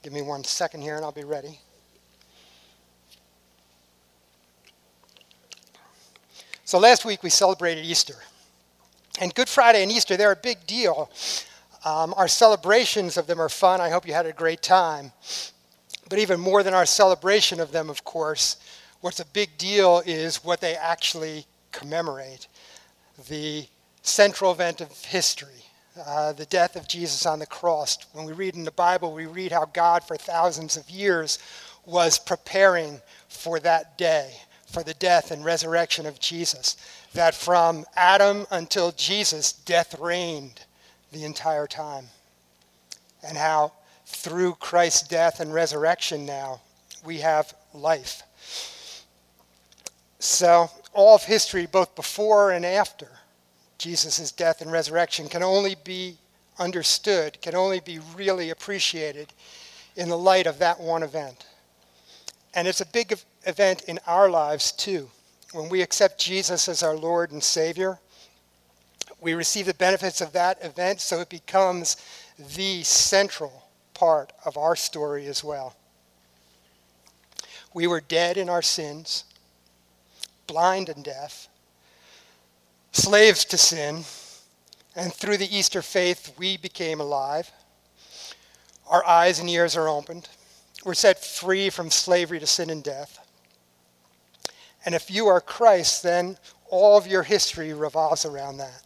Give me 1 second here and I'll be ready. So last week we celebrated Easter. And Good Friday and Easter, they're a big deal. Our celebrations of them are fun. I hope you had a great time. But even more than our celebration of them, of course, what's a big deal is what they actually commemorate. The central event of history, the death of Jesus on the cross. When we read in the Bible, we read how God for thousands of years was preparing for that day, for the death and resurrection of Jesus. That from Adam until Jesus, death reigned the entire time. And how through Christ's death and resurrection now, we have life. So all of history, both before and after Jesus' death and resurrection, can only be understood, can only be really appreciated in the light of that one event. And it's a big event in our lives too. When we accept Jesus as our Lord and Savior, we receive the benefits of that event, so it becomes the central part of our story as well. We were dead in our sins, blind and deaf, slaves to sin, and through the Easter faith, we became alive. Our eyes and ears are opened. We're set free from slavery to sin and death. And if you are Christ, then all of your history revolves around that.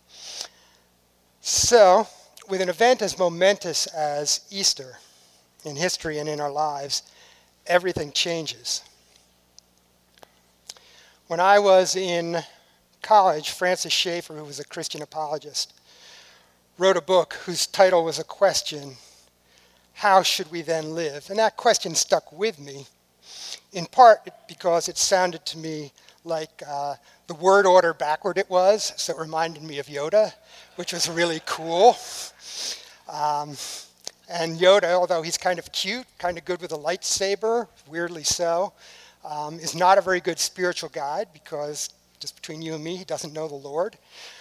So, with an event as momentous as Easter in history and in our lives, everything changes. When I was in college, Francis Schaeffer, who was a Christian apologist, wrote a book whose title was a question, "How should we then live?" And that question stuck with me, in part because it sounded to me like the word order backward it was, so it reminded me of Yoda, which was really cool. And Yoda, although he's kind of cute, kind of good with a lightsaber, weirdly so, is not a very good spiritual guide because, just between you and me, he doesn't know the Lord.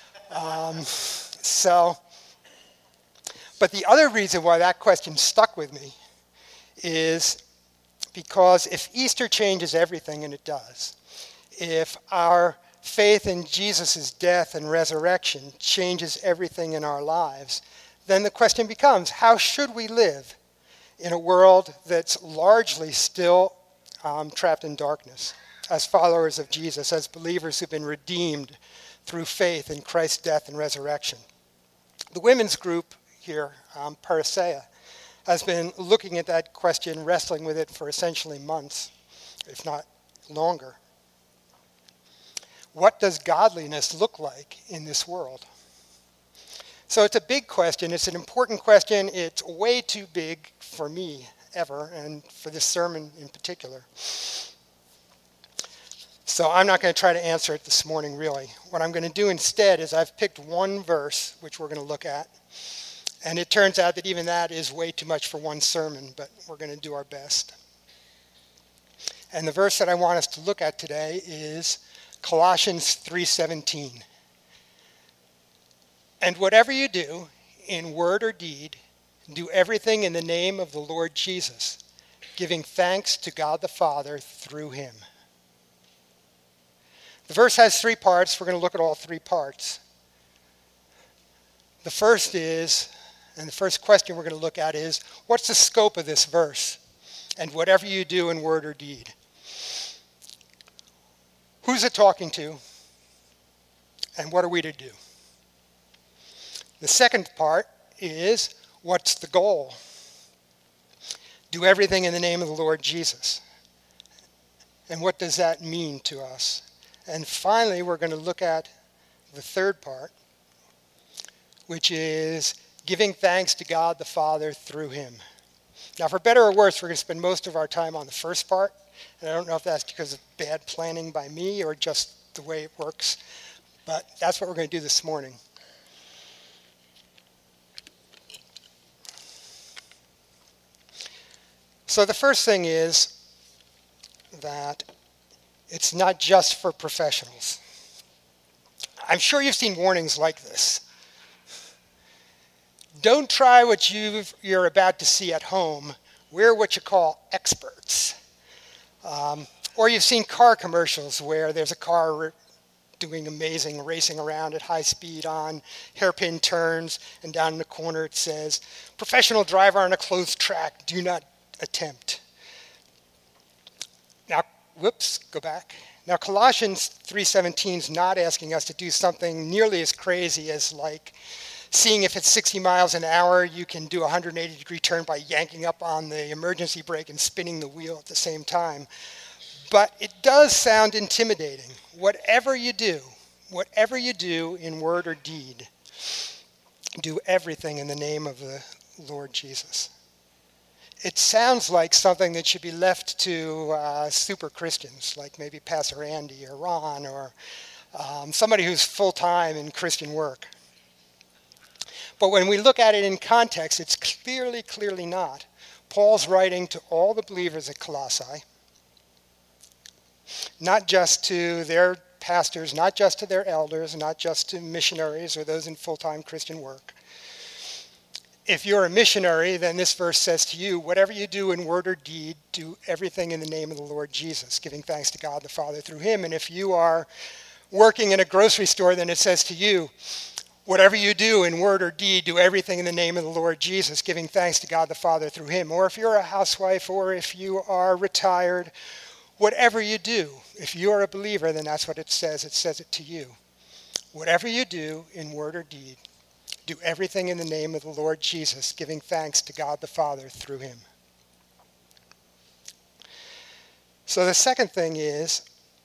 But the other reason why that question stuck with me is because if Easter changes everything, and it does, if our faith in Jesus' death and resurrection changes everything in our lives, then the question becomes, how should we live in a world that's largely still trapped in darkness, as followers of Jesus, as believers who've been redeemed through faith in Christ's death and resurrection? The women's group here, Parousia, has been looking at that question, wrestling with it for essentially months, if not longer. What does godliness look like in this world? So it's a big question. It's an important question. It's way too big for me ever, and for this sermon in particular. So I'm not going to try to answer it this morning, really. What I'm going to do instead is I've picked one verse, which we're going to look at. And it turns out that even that is way too much for one sermon, but we're going to do our best. And the verse that I want us to look at today is Colossians 3:17. "And whatever you do, in word or deed, do everything in the name of the Lord Jesus, giving thanks to God the Father through him." The verse has 3 parts. We're going to look at all 3 parts. The first is, and the first question we're going to look at is, what's the scope of this verse? And whatever you do in word or deed. Who's it talking to? And what are we to do? The second part is, what's the goal? Do everything in the name of the Lord Jesus. And what does that mean to us? And finally, we're going to look at the third part, which is giving thanks to God the Father through him. Now, for better or worse, we're going to spend most of our time on the first part. And I don't know if that's because of bad planning by me or just the way it works. But that's what we're going to do this morning. So the first thing is that it's not just for professionals. I'm sure you've seen warnings like this. Don't try what you're about to see at home We're what you call experts. Or you've seen car commercials where there's a car doing amazing racing around at high speed on hairpin turns, and down in the corner it says, "Professional driver on a closed track, do not attempt." Now, whoops, go back. Now, Colossians 3:17 is not asking us to do something nearly as crazy as like seeing if it's 60 miles an hour, you can do a 180-degree turn by yanking up on the emergency brake and spinning the wheel at the same time. But it does sound intimidating. Whatever you do in word or deed, do everything in the name of the Lord Jesus. It sounds like something that should be left to super Christians, like maybe Pastor Andy or Ron or somebody who's full-time in Christian work. But when we look at it in context, it's clearly not. Paul's writing to all the believers at Colossae, not just to their pastors, not just to their elders, not just to missionaries or those in full-time Christian work. If you're a missionary, then this verse says to you, whatever you do in word or deed, do everything in the name of the Lord Jesus, giving thanks to God the Father through him. And if you are working in a grocery store, then it says to you, whatever you do in word or deed, do everything in the name of the Lord Jesus, giving thanks to God the Father through him. Or if you're a housewife, or if you are retired, whatever you do, if you are a believer, then that's what it says. It says it to you. Whatever you do in word or deed, do everything in the name of the Lord Jesus, giving thanks to God the Father through him. So the second thing is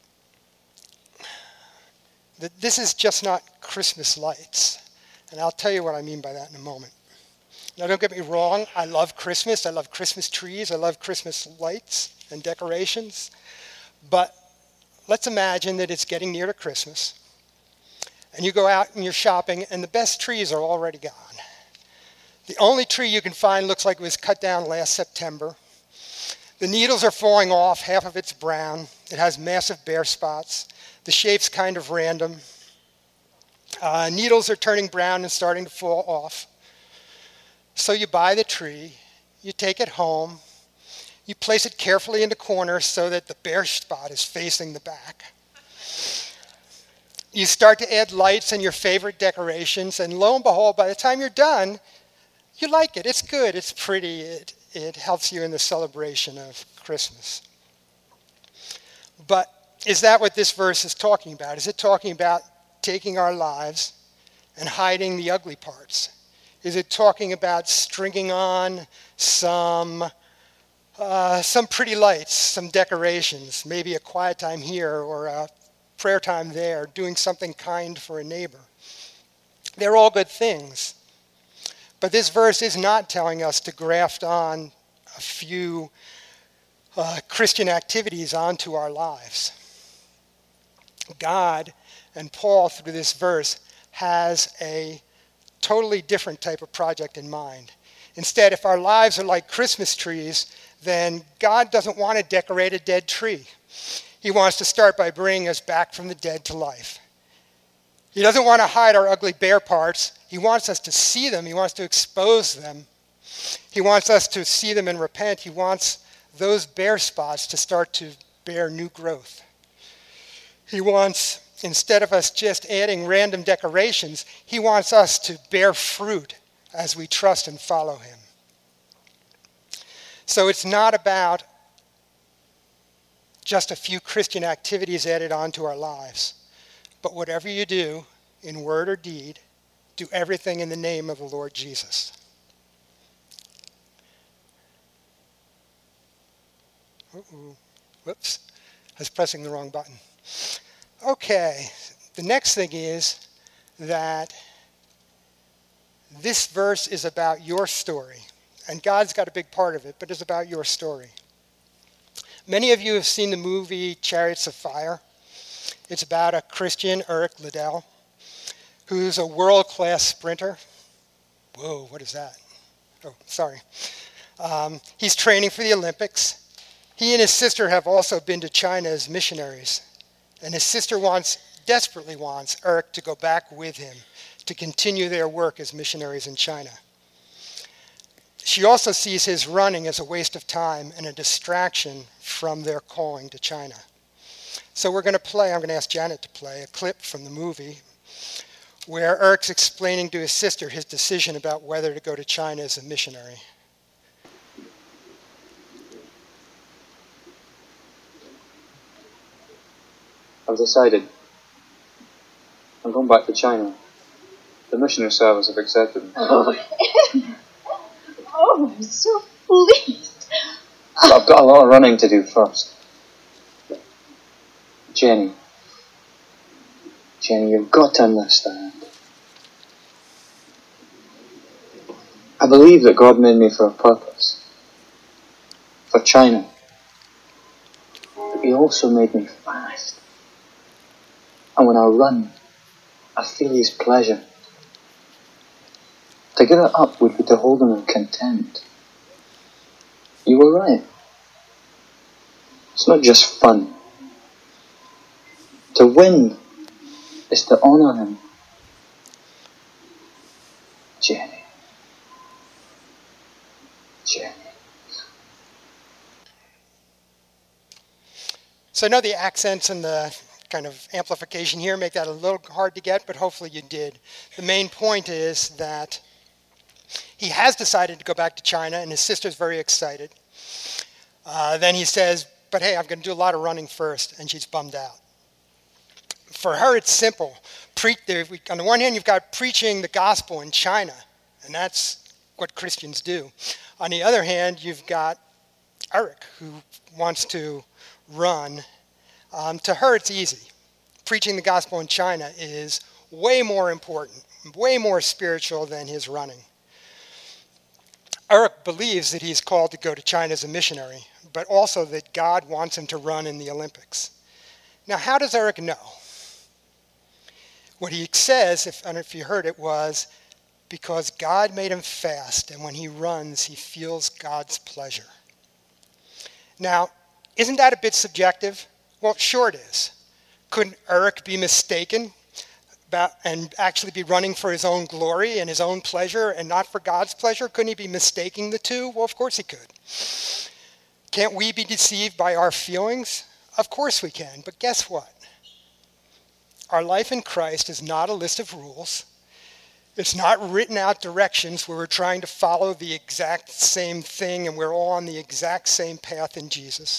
that this is just not Christmas lights. And I'll tell you what I mean by that in a moment. Now, don't get me wrong. I love Christmas. I love Christmas trees. I love Christmas lights and decorations. But let's imagine that it's getting near to Christmas. And you go out and you're shopping, and the best trees are already gone. The only tree you can find looks like it was cut down last September. The needles are falling off. Half of it's brown. It has massive bare spots. The shape's kind of random. Needles are turning brown and starting to fall off. So you buy the tree, you take it home, you place it carefully in the corner so that the bare spot is facing the back. You start to add lights and your favorite decorations, and lo and behold, by the time you're done, you like it. It's good, it's pretty, it helps you in the celebration of Christmas. But is that what this verse is talking about? Is it talking about taking our lives and hiding the ugly parts? Is it talking about stringing on some pretty lights, some decorations, maybe a quiet time here or a prayer time there, doing something kind for a neighbor? They're all good things. But this verse is not telling us to graft on a few Christian activities onto our lives. God and Paul, through this verse, has a totally different type of project in mind. Instead, if our lives are like Christmas trees, then God doesn't want to decorate a dead tree. He wants to start by bringing us back from the dead to life. He doesn't want to hide our ugly bare parts. He wants us to see them. He wants to expose them. He wants us to see them and repent. He wants those bare spots to start to bear new growth. He wants, instead of us just adding random decorations, he wants us to bear fruit as we trust and follow him. So it's not about just a few Christian activities added onto our lives. But whatever you do, in word or deed, do everything in the name of the Lord Jesus. Whoops, I was pressing the wrong button. Okay, the next thing is that this verse is about your story. And God's got a big part of it, but it's about your story. Many of you have seen the movie Chariots of Fire. It's about a Christian, Eric Liddell, who's a world-class sprinter. Whoa, what is that? Oh, sorry. He's training for the Olympics. He and his sister have also been to China as missionaries. And his sister desperately wants Eric to go back with him to continue their work as missionaries in China. She also sees his running as a waste of time and a distraction from their calling to China. So I'm going to ask Janet to play a clip from the movie where Eric's explaining to his sister his decision about whether to go to China as a missionary. I've decided. I'm going back to China. The missionary service have accepted me. Oh, I'm so pleased. But I've got a lot of running to do first. Jenny, you've got to understand. I believe that God made me for a purpose. For China. But He also made me fast. And when I run, I feel His pleasure. To give it up would be to hold Him in contempt. You were right. It's not just fun. To win is to honor Him. Jenny. So I know the accents and the kind of amplification here make that a little hard to get, but hopefully you did. The main point is that he has decided to go back to China, and his sister's very excited. Then he says, but hey, I'm going to do a lot of running first, and she's bummed out. For her, it's simple. On the one hand, you've got preaching the gospel in China, and that's what Christians do. On the other hand, you've got Eric, who wants to run. To her, it's easy. Preaching the gospel in China is way more important, way more spiritual than his running. Eric believes that he's called to go to China as a missionary, but also that God wants him to run in the Olympics. Now, how does Eric know? What he says, I don't know if you heard it, was because God made him fast, and when he runs, he feels God's pleasure. Now, isn't that a bit subjective? Well, sure it is. Couldn't Eric be mistaken and actually be running for his own glory and his own pleasure and not for God's pleasure? Couldn't he be mistaking the two? Well, of course he could. Can't we be deceived by our feelings? Of course we can, but guess what? Our life in Christ is not a list of rules. It's not written out directions where we're trying to follow the exact same thing and we're all on the exact same path in Jesus.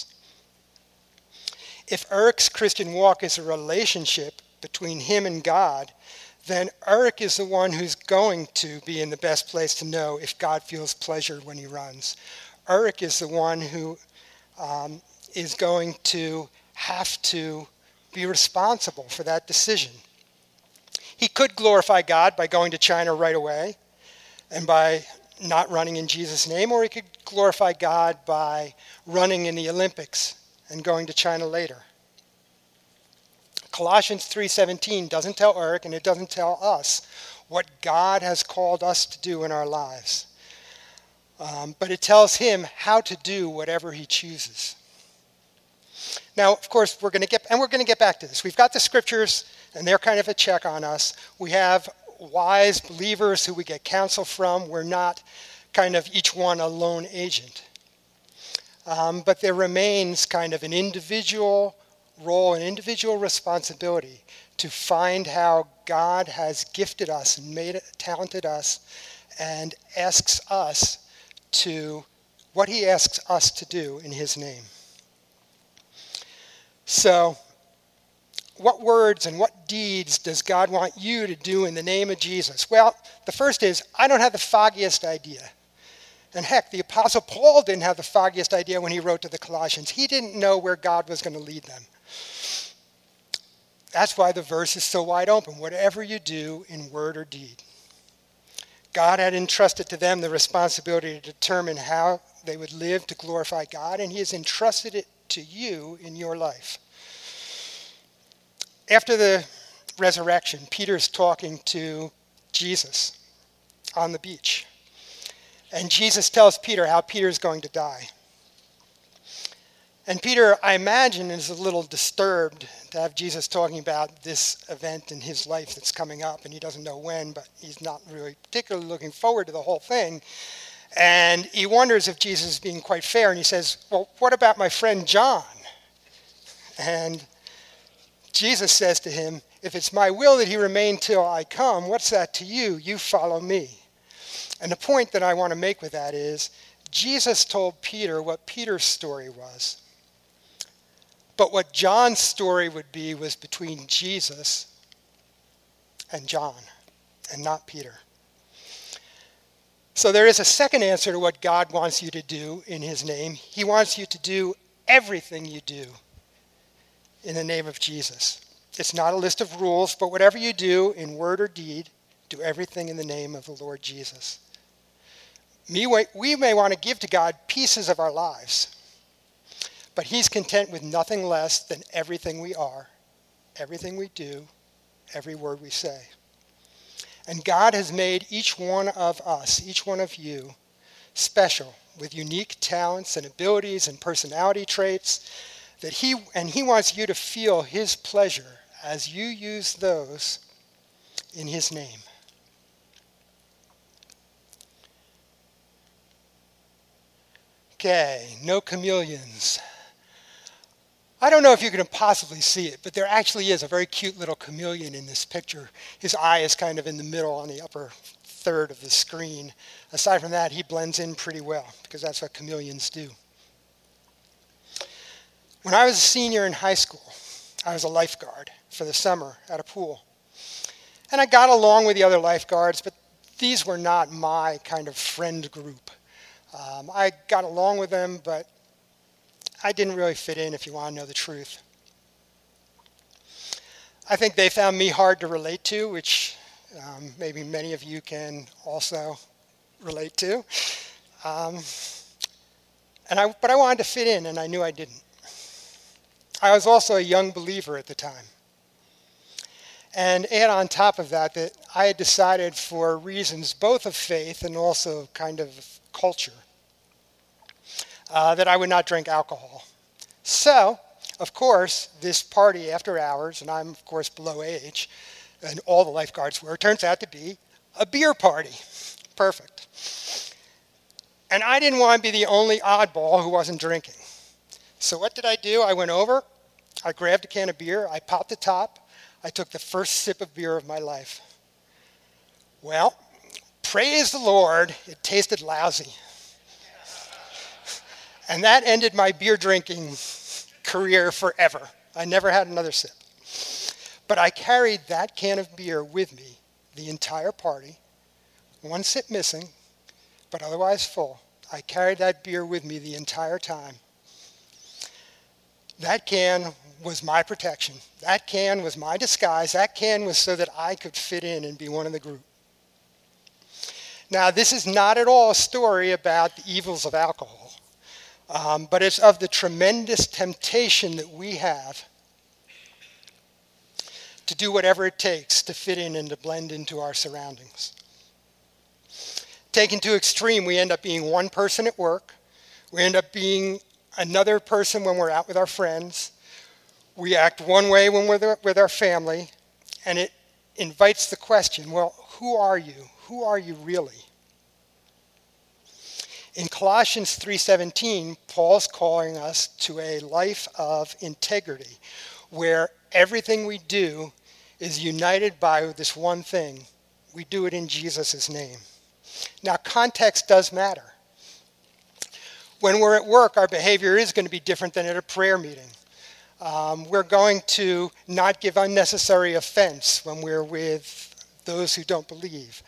If Eric's Christian walk is a relationship between him and God, then Eric is the one who's going to be in the best place to know if God feels pleasure when he runs. Eric is the one who is going to have to be responsible for that decision. He could glorify God by going to China right away and by not running in Jesus' name, or he could glorify God by running in the Olympics and going to China later. Colossians 3:17 doesn't tell Eric, and it doesn't tell us what God has called us to do in our lives. But it tells him how to do whatever he chooses. Now, of course, we're going to get back to this. We've got the scriptures, and they're kind of a check on us. We have wise believers who we get counsel from. We're not kind of each one a lone agent. But there remains kind of an individual role, an individual responsibility to find how God has gifted us and talented us and asks us to, what he asks us to do in his name. So, what words and what deeds does God want you to do in the name of Jesus? Well, the first is, I don't have the foggiest idea. And heck, the Apostle Paul didn't have the foggiest idea when he wrote to the Colossians. He didn't know where God was going to lead them. That's why the verse is so wide open. Whatever you do in word or deed. God had entrusted to them the responsibility to determine how they would live to glorify God, and he has entrusted it to you in your life. After the resurrection, Peter's talking to Jesus on the beach. And Jesus tells Peter how Peter's going to die. And Peter, I imagine, is a little disturbed to have Jesus talking about this event in his life that's coming up, and he doesn't know when, but he's not really particularly looking forward to the whole thing. And he wonders if Jesus is being quite fair, and he says, well, what about my friend John? And Jesus says to him, if it's my will that he remain till I come, what's that to you? You follow me. And the point that I want to make with that is, Jesus told Peter what Peter's story was. But what John's story would be was between Jesus and John, and not Peter. So there is a second answer to what God wants you to do in his name. He wants you to do everything you do in the name of Jesus. It's not a list of rules, but whatever you do in word or deed, do everything in the name of the Lord Jesus. We may want to give to God pieces of our lives, but he's content with nothing less than everything we are, everything we do, every word we say. And God has made each one of us, each one of you, special with unique talents and abilities and personality traits that he wants you to feel his pleasure as you use those in his name. Okay, no chameleons. I don't know if you can possibly see it, but there actually is a very cute little chameleon in this picture. His eye is kind of in the middle on the upper third of the screen. Aside from that, he blends in pretty well because that's what chameleons do. When I was a senior in high school, I was a lifeguard for the summer at a pool. And I got along with the other lifeguards, but these were not my kind of friend group. I got along with them, but I didn't really fit in, if you want to know the truth. I think they found me hard to relate to, which maybe many of you can also relate to. But I wanted to fit in, and I knew I didn't. I was also a young believer at the time. And add on top of that I had decided for reasons both of faith and also kind of culture that I would not drink alcohol. So, of course, this party after hours, and I'm, of course, below age, and all the lifeguards were, turns out to be a beer party. Perfect. And I didn't want to be the only oddball who wasn't drinking. So what did I do? I went over, I grabbed a can of beer, I popped the top, I took the first sip of beer of my life. Well, praise the Lord, it tasted lousy. And that ended my beer drinking career forever. I never had another sip. But I carried that can of beer with me the entire party, one sip missing, but otherwise full. I carried that beer with me the entire time. That can was my protection. That can was my disguise. That can was so that I could fit in and be one of the group. Now, this is not at all a story about the evils of alcohol, but it's of the tremendous temptation that we have to do whatever it takes to fit in and to blend into our surroundings. Taken to extreme, we end up being one person at work. We end up being another person when we're out with our friends. We act one way when we're with our family. And it invites the question, well, who are you? Who are you really? In Colossians 3:17, Paul's calling us to a life of integrity, where everything we do is united by this one thing. We do it in Jesus' name. Now, context does matter. When we're at work, our behavior is going to be different than at a prayer meeting. We're going to not give unnecessary offense when we're with those who don't believe.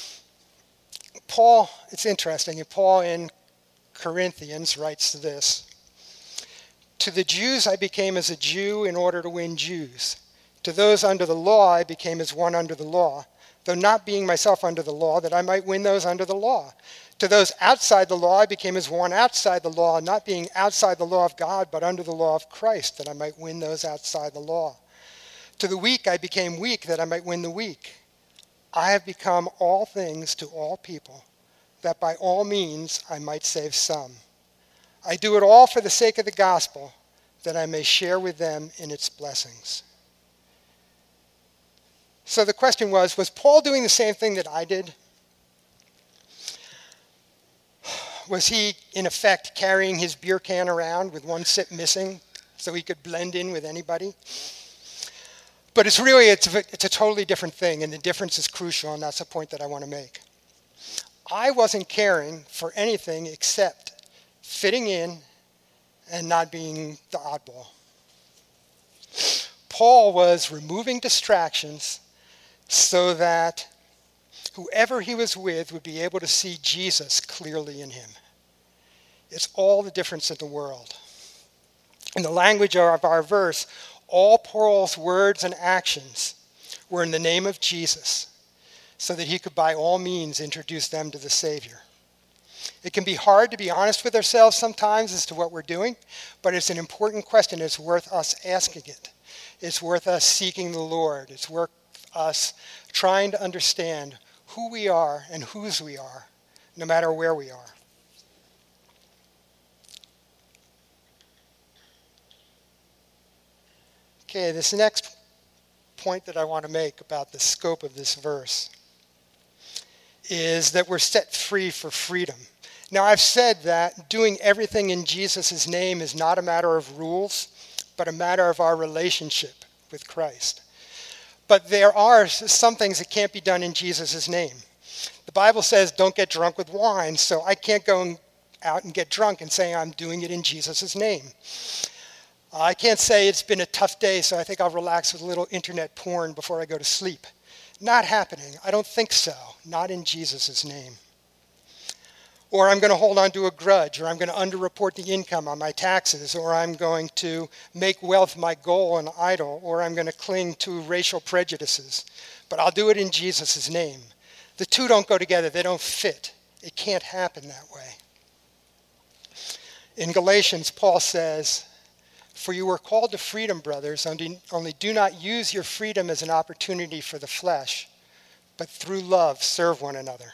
Paul, it's interesting, Paul in Corinthians writes this: "To the Jews I became as a Jew in order to win Jews. To those under the law I became as one under the law, though not being myself under the law, that I might win those under the law. To those outside the law I became as one outside the law, not being outside the law of God, but under the law of Christ, that I might win those outside the law. To the weak I became weak, that I might win the weak. I have become all things to all people, that by all means I might save some. I do it all for the sake of the gospel, that I may share with them in its blessings." So the question was Paul doing the same thing that I did? Was he, in effect, carrying his beer can around with one sip missing so he could blend in with anybody? But it's a totally different thing, and the difference is crucial, and that's the point that I want to make. I wasn't caring for anything except fitting in and not being the oddball. Paul was removing distractions so that whoever he was with would be able to see Jesus clearly in him. It's all the difference in the world. In the language of our verse, all Paul's words and actions were in the name of Jesus, so that he could by all means introduce them to the Savior. It can be hard to be honest with ourselves sometimes as to what we're doing, but it's an important question. It's worth us asking it. It's worth us seeking the Lord. It's worth us trying to understand who we are and whose we are, no matter where we are. Okay, this next point that I want to make about the scope of this verse is that we're set free for freedom. Now, I've said that doing everything in Jesus' name is not a matter of rules, but a matter of our relationship with Christ. But there are some things that can't be done in Jesus' name. The Bible says don't get drunk with wine, so I can't go out and get drunk and say I'm doing it in Jesus' name. I can't say it's been a tough day, so I think I'll relax with a little internet porn before I go to sleep. Not happening. I don't think so. Not in Jesus' name. Or I'm going to hold on to a grudge, or I'm going to underreport the income on my taxes, or I'm going to make wealth my goal and idol, or I'm going to cling to racial prejudices. But I'll do it in Jesus' name. The two don't go together. They don't fit. It can't happen that way. In Galatians, Paul says, "For you were called to freedom, brothers, only do not use your freedom as an opportunity for the flesh, but through love serve one another."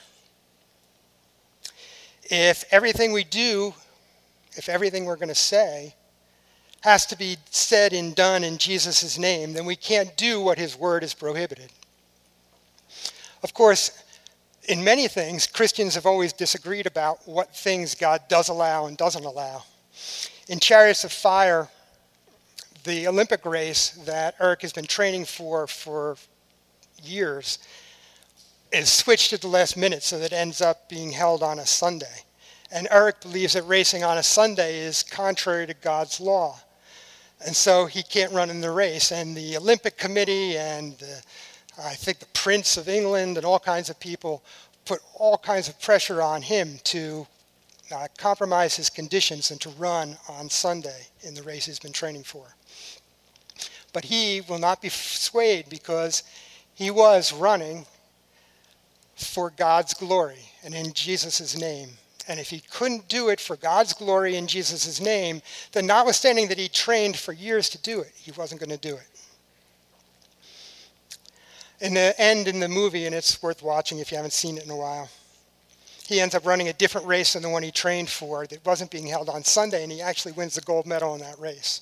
If everything we do, if everything we're going to say has to be said and done in Jesus' name, then we can't do what his word has prohibited. Of course, in many things, Christians have always disagreed about what things God does allow and doesn't allow. In Chariots of Fire, the Olympic race that Eric has been training for years, is switched at the last minute so that it ends up being held on a Sunday. And Eric believes that racing on a Sunday is contrary to God's law. And so he can't run in the race. And the Olympic Committee and I think the Prince of England and all kinds of people put all kinds of pressure on him to compromise his conditions and to run on Sunday in the race he's been training for. But he will not be swayed because he was running for God's glory and in Jesus' name. And if he couldn't do it for God's glory in Jesus' name, then notwithstanding that he trained for years to do it, he wasn't going to do it. In the end in the movie, and it's worth watching if you haven't seen it in a while, he ends up running a different race than the one he trained for that wasn't being held on Sunday, and he actually wins the gold medal in that race.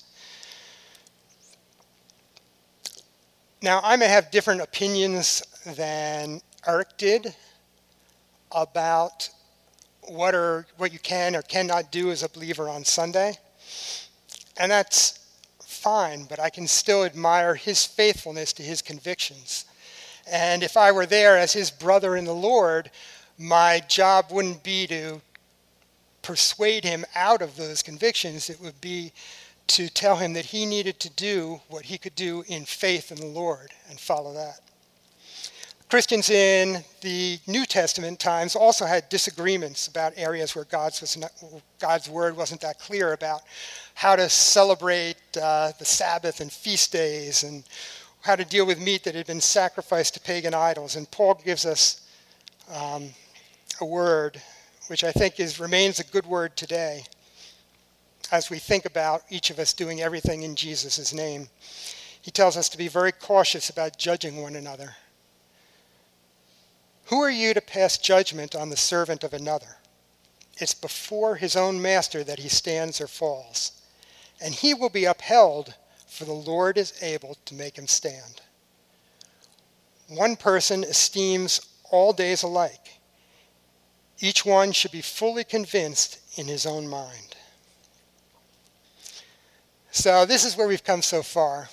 Now, I may have different opinions than Eric did about what you can or cannot do as a believer on Sunday. And that's fine, but I can still admire his faithfulness to his convictions. And if I were there as his brother in the Lord, my job wouldn't be to persuade him out of those convictions. It would be to tell him that he needed to do what he could do in faith in the Lord and follow that. Christians in the New Testament times also had disagreements about areas where God's word wasn't that clear about how to celebrate the Sabbath and feast days and how to deal with meat that had been sacrificed to pagan idols. And Paul gives us a word which I think remains a good word today as we think about each of us doing everything in Jesus' name. He tells us to be very cautious about judging one another. Who are you to pass judgment on the servant of another? It's before his own master that he stands or falls, and he will be upheld, for the Lord is able to make him stand. One person esteems all days alike. Each one should be fully convinced in his own mind. So this is where we've come so far.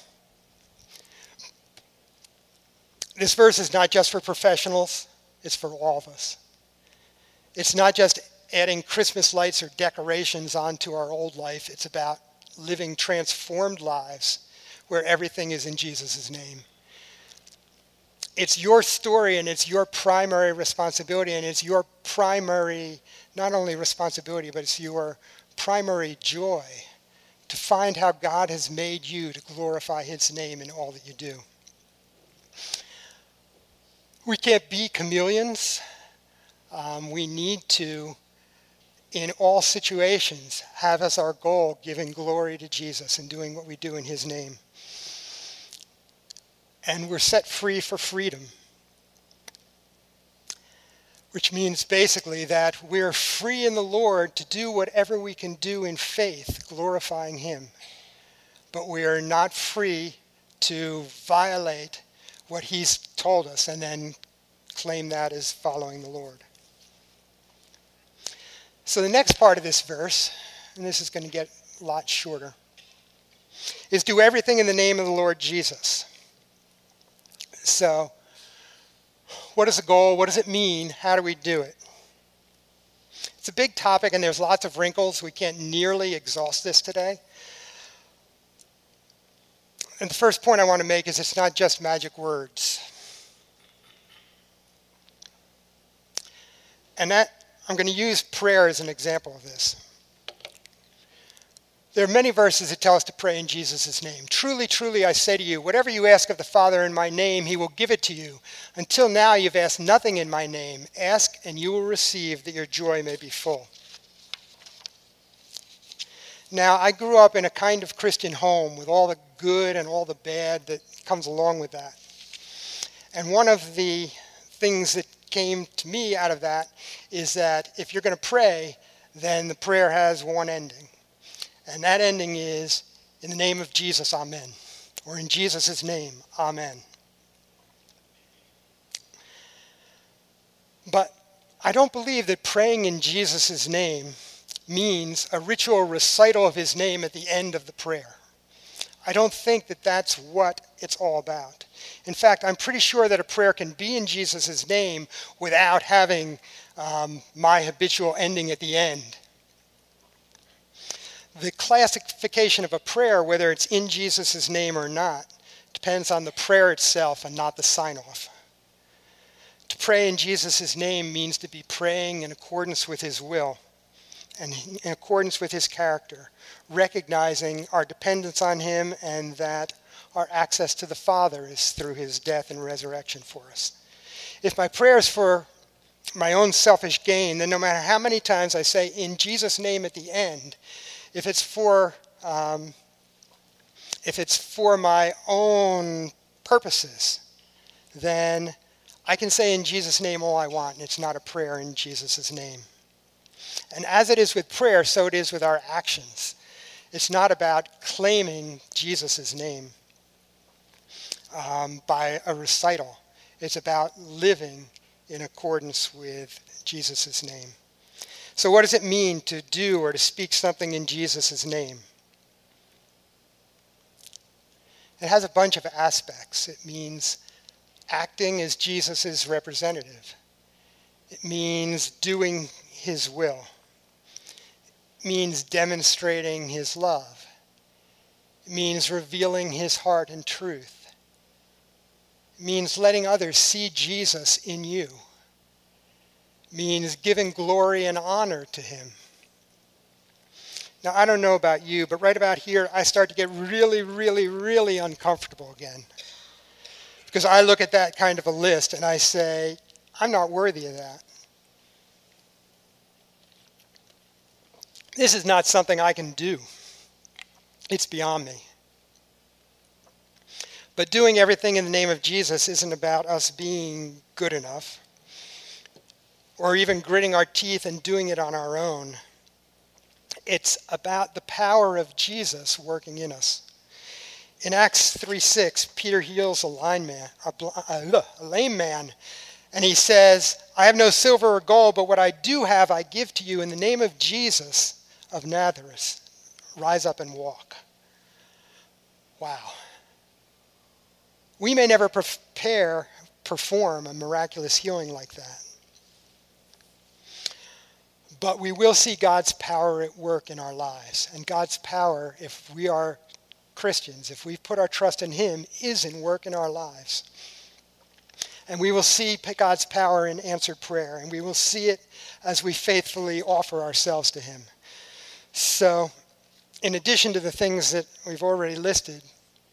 This verse is not just for professionals, it's for all of us. It's not just adding Christmas lights or decorations onto our old life. It's about living transformed lives where everything is in Jesus' name. It's your story and it's your primary responsibility, and it's your primary, not only responsibility, but it's your primary joy to find how God has made you to glorify his name in all that you do. We can't be chameleons. We need to, in all situations, have as our goal giving glory to Jesus and doing what we do in his name. And we're set free for freedom, which means basically that we're free in the Lord to do whatever we can do in faith, glorifying him. But we are not free to violate what he's told us and then claim that as following the Lord. So the next part of this verse, and this is going to get a lot shorter, is do everything in the name of the Lord Jesus. So what is the goal? What does it mean? How do we do it? It's a big topic and there's lots of wrinkles. We can't nearly exhaust this today. And the first point I want to make is it's not just magic words. And that I'm going to use prayer as an example of this. There are many verses that tell us to pray in Jesus' name. Truly, truly, I say to you, whatever you ask of the Father in my name, he will give it to you. Until now, you've asked nothing in my name. Ask, and you will receive, that your joy may be full. Now, I grew up in a kind of Christian home with all the good and all the bad that comes along with that. And one of the things that came to me out of that is that if you're going to pray, then the prayer has one ending. And that ending is, in the name of Jesus, amen. Or in Jesus' name, amen. But I don't believe that praying in Jesus' name means a ritual recital of his name at the end of the prayer. I don't think that that's what it's all about. In fact, I'm pretty sure that a prayer can be in Jesus' name without having my habitual ending at the end. The classification of a prayer, whether it's in Jesus' name or not, depends on the prayer itself and not the sign-off. To pray in Jesus' name means to be praying in accordance with his will and in accordance with his character, recognizing our dependence on him and that our access to the Father is through his death and resurrection for us. If my prayer is for my own selfish gain, then no matter how many times I say in Jesus' name at the end, if it's for my own purposes, then I can say in Jesus' name all I want, and it's not a prayer in Jesus' name. And as it is with prayer, so it is with our actions. It's not about claiming Jesus' name by a recital. It's about living in accordance with Jesus' name. So what does it mean to do or to speak something in Jesus' name? It has a bunch of aspects. It means acting as Jesus' representative. It means doing his will. It means demonstrating his love. It means revealing his heart and truth. It means letting others see Jesus in you. Means giving glory and honor to him. Now, I don't know about you, but right about here, I start to get really, really, really uncomfortable again. Because I look at that kind of a list and I say, I'm not worthy of that. This is not something I can do. It's beyond me. But doing everything in the name of Jesus isn't about us being good enough, or even gritting our teeth and doing it on our own. It's about the power of Jesus working in us. In Acts 3:6, Peter heals a lame man, And he says, I have no silver or gold, but what I do have I give to you in the name of Jesus of Nazareth. Rise up and walk. Wow. We may never perform a miraculous healing like that. But we will see God's power at work in our lives. And God's power, if we are Christians, if we put our trust in him, is in work in our lives. And we will see God's power in answered prayer. And we will see it as we faithfully offer ourselves to him. So, in addition to the things that we've already listed,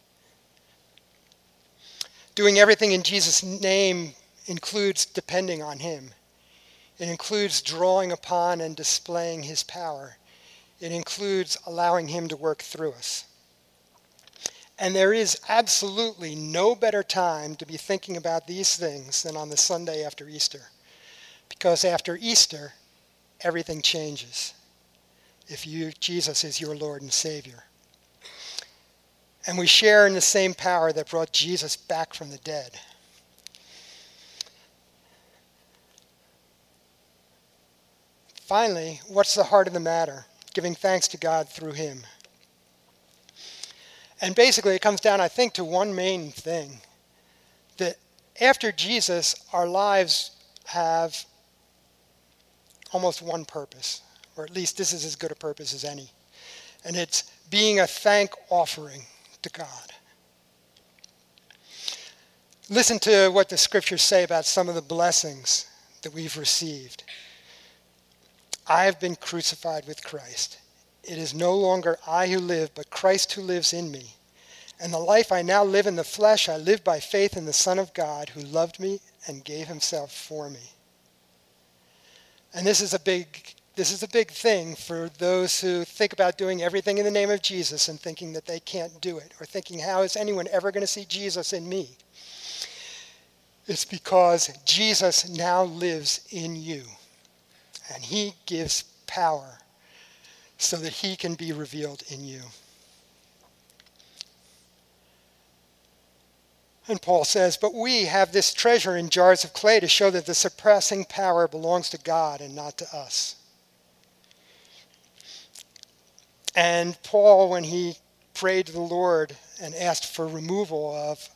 doing everything in Jesus' name includes depending on him. It includes drawing upon and displaying his power. It includes allowing him to work through us. And there is absolutely no better time to be thinking about these things than on the Sunday after Easter. Because after Easter, everything changes. If Jesus is your Lord and Savior. And we share in the same power that brought Jesus back from the dead. Finally, what's the heart of the matter? Giving thanks to God through him. And basically it comes down, I think, to one main thing. That after Jesus, our lives have almost one purpose. Or at least this is as good a purpose as any. And it's being a thank offering to God. Listen to what the scriptures say about some of the blessings that we've received. I have been crucified with Christ. It is no longer I who live, but Christ who lives in me. And the life I now live in the flesh, I live by faith in the Son of God who loved me and gave himself for me. And this is a big thing for those who think about doing everything in the name of Jesus and thinking that they can't do it, or thinking, how is anyone ever going to see Jesus in me? It's because Jesus now lives in you, and he gives power so that he can be revealed in you. And Paul says, but we have this treasure in jars of clay to show that the surpassing power belongs to God and not to us. And Paul, when he prayed to the Lord and asked for removal of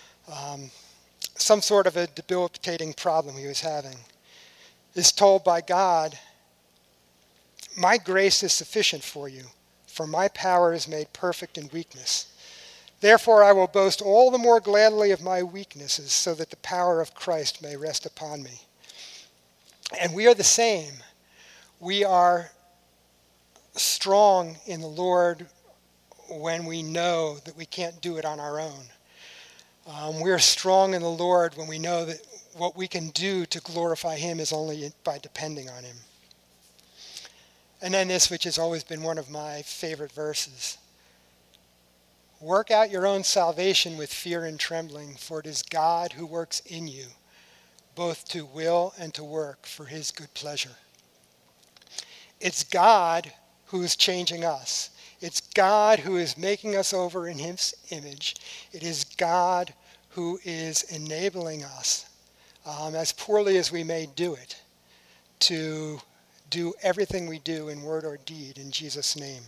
some sort of a debilitating problem he was having, is told by God, my grace is sufficient for you, for my power is made perfect in weakness. Therefore I will boast all the more gladly of my weaknesses, so that the power of Christ may rest upon me. And we are the same. We are strong in the Lord when we know that we can't do it on our own. We're strong in the Lord when we know that what we can do to glorify him is only by depending on him. And then this, which has always been one of my favorite verses. Work out your own salvation with fear and trembling, for it is God who works in you, both to will and to work for his good pleasure. It's God who is changing us. It's God who is making us over in his image. It is God who is enabling us, as poorly as we may do it, to do everything we do in word or deed in Jesus' name.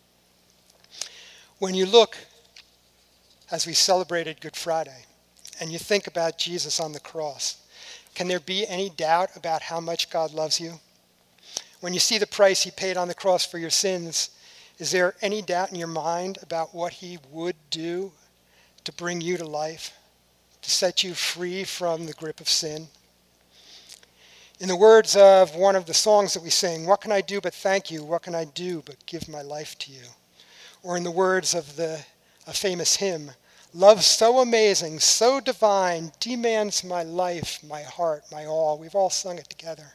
When you look, as we celebrated Good Friday, and you think about Jesus on the cross, can there be any doubt about how much God loves you? When you see the price he paid on the cross for your sins, is there any doubt in your mind about what he would do to bring you to life, to set you free from the grip of sin? In the words of one of the songs that we sing, what can I do but thank you? What can I do but give my life to you? Or in the words of a famous hymn, love so amazing, so divine, demands my life, my heart, my all. We've all sung it together.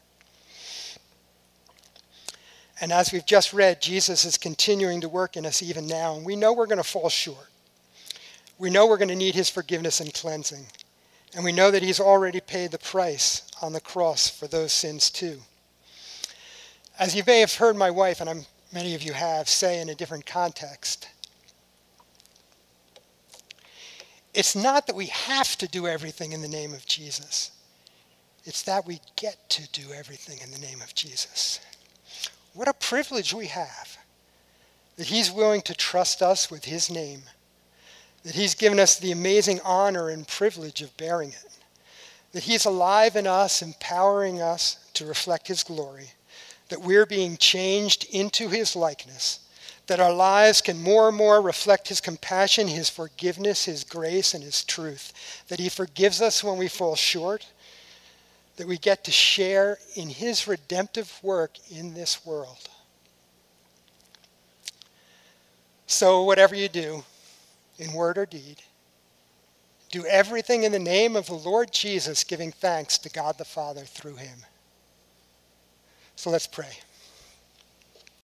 And as we've just read, Jesus is continuing to work in us even now, and we know we're going to fall short. We know we're going to need his forgiveness and cleansing. And we know that he's already paid the price on the cross for those sins too. As you may have heard my wife, and many of you have, say in a different context, it's not that we have to do everything in the name of Jesus. It's that we get to do everything in the name of Jesus. What a privilege we have that he's willing to trust us with his name, that he's given us the amazing honor and privilege of bearing it, that he's alive in us, empowering us to reflect his glory, that we're being changed into his likeness, that our lives can more and more reflect his compassion, his forgiveness, his grace, and his truth, that he forgives us when we fall short, that we get to share in his redemptive work in this world. So whatever you do, in word or deed, do everything in the name of the Lord Jesus, giving thanks to God the Father through him. So let's pray.